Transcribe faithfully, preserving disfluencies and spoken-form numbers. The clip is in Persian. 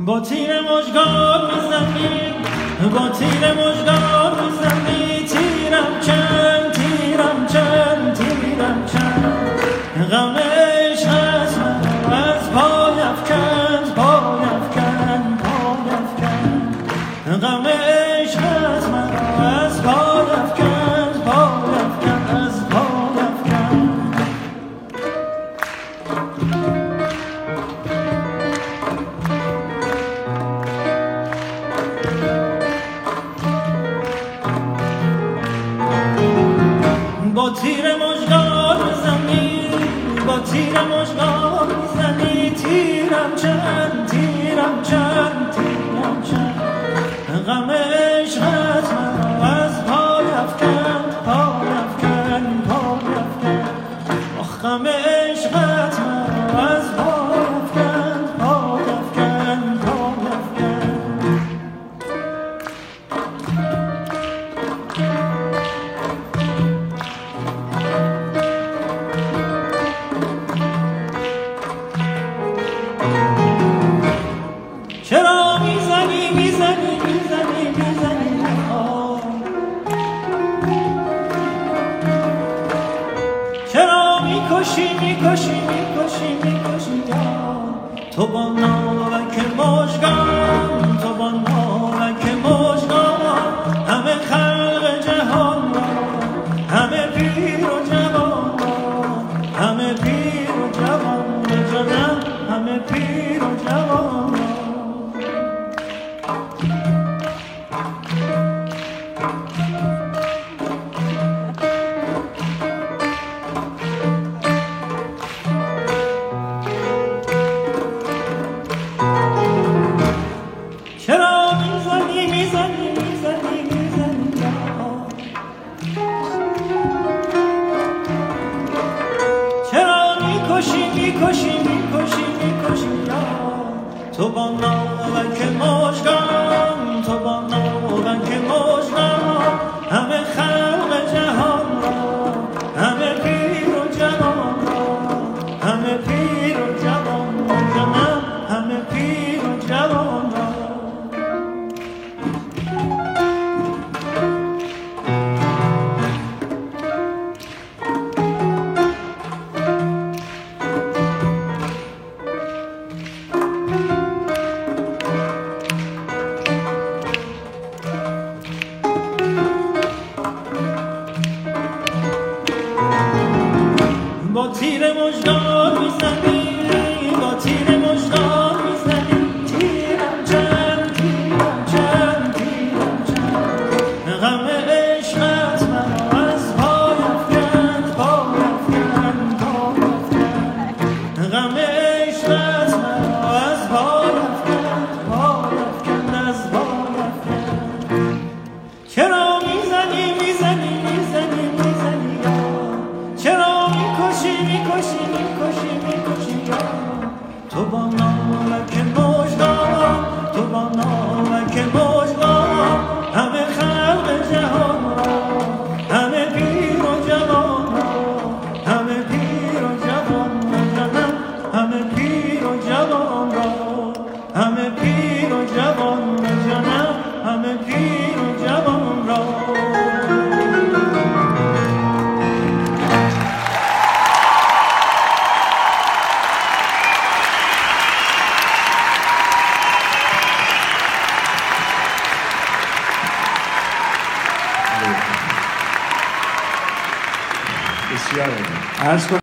با تیر مژگان میزنی، با تیر مژگان میزنی، تیرم چند، تیرم چند، تیرم چند، غم عشقت مرا از پای افکند، پای افکند، پای افکند، غم عشقت مرا از پای افکند، پای افکند، از پای افکند. با تیر مژگان میزنی، با تیر مژگان میزنی، تیرم چند، تیرم چند، تیرم چند، غم عشقت مرا از پای افکند، پای افکند، پای افکند، آخ غم عشقت مرا از پای افکند، پای افکند، پای افکند. چرا میزنی میزنی میزنی میزنی آه، چرا میکشی میکشی میکشی میکشی آه، تو با ناوک مژگان، تو با ناوک مژگان، همه خلق جهان را، همه پیر و جوان را، همه پیر و جوان را جانم، همه پیر و جوان را. چرا میزنی میزنی میزنی میزنی آه، چرا میکشی میکشی میکشی میکشی آه، تو با ناوک مژگان، تو با ناوک مژگان، همه خلق جهان را، همه پیر و جوان را، همه پیر و جوان را جانم، همه پیر و جوان را. با تیر مژگان میزنی، با تیر مژگان میزنی، تیرم چند، تیرم چند، تیرم چند، غم عشقت مرا از پای افکند، پای افکند، پای افکند، غم عشقت مرا از پای افکند، پای افکند، از پای افکند. چرا میزنی میزنی میزنی میزنی چرا میکشی میکشی میکشی میکشی تو با ناوک مژگان، تو با ناوک مژگان، همه خلق جهان را، همه پیر و جوان را، همه پیر و جوان را جانم، همه پیر و جوان را، همه پیر و جوان را جانم، همه پیر و جوان را. بسیار عالی. عرض کنم